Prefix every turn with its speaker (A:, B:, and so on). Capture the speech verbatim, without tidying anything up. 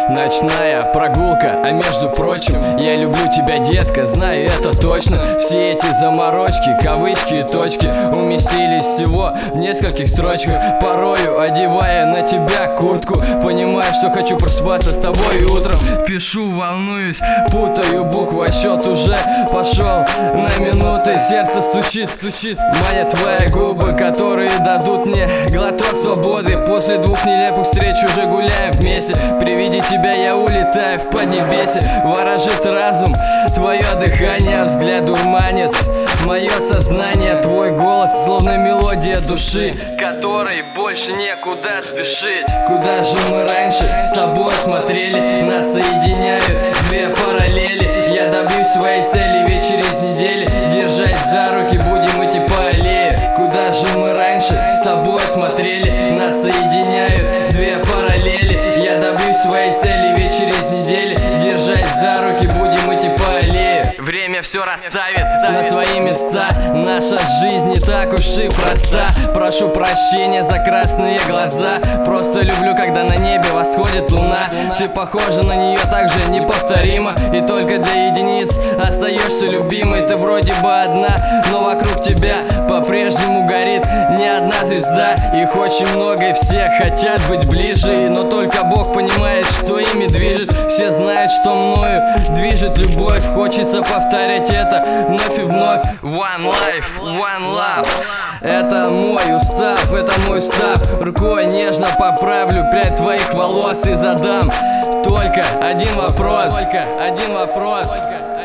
A: Ночная прогулка, а между прочим, я люблю тебя, детка, знаю это точно. Все эти заморочки, кавычки и точки уместились всего в нескольких строчках. Порою одевая на тебя куртку, понимаю, что хочу просыпаться с тобой утром. Пишу, волнуюсь, путаю буквы, а счет уже пошел на минуты. Сердце стучит, стучит, манят твои губы, которые дадут мне глоток свободы. После двух нелепых встреч уже гуляем вместе. При виде тебя я улетаю в поднебесье. Ворожит разум, твое дыхание, взгляд дурманит мое сознание. Твой голос словно мелодия души, которой больше некуда спешить. Куда же мы раньше с тобой смотрели? Нас соединяют две параллели. Я добьюсь своей цели, ведь через неделю, держась за руки, будем идти по аллее. Куда же мы раньше с тобой смотрели? Нас соединяют две параллели. Я добьюсь своей цели, ведь через неделю, держась за руки, будем идти по аллее. Время все расставит на свои места. Наша жизнь не так уж и проста. Прошу прощения за красные глаза. Просто люблю, когда на небе восходит луна. Ты похожа на нее так же неповторимо. И только для единиц остаешься любимой. Ты вроде бы одна, но вокруг тебя по-прежнему горит не одна звезда. Их очень много и все хотят быть ближе, но только Бог понимает, что ими движет. Все знают, что мною движет любовь. Хочется повторять это вновь и вновь. One life, one love. Это мой устав, это мой устав. Рукой нежно поправлю прядь твоих волос и задам только один вопрос. Только один вопрос.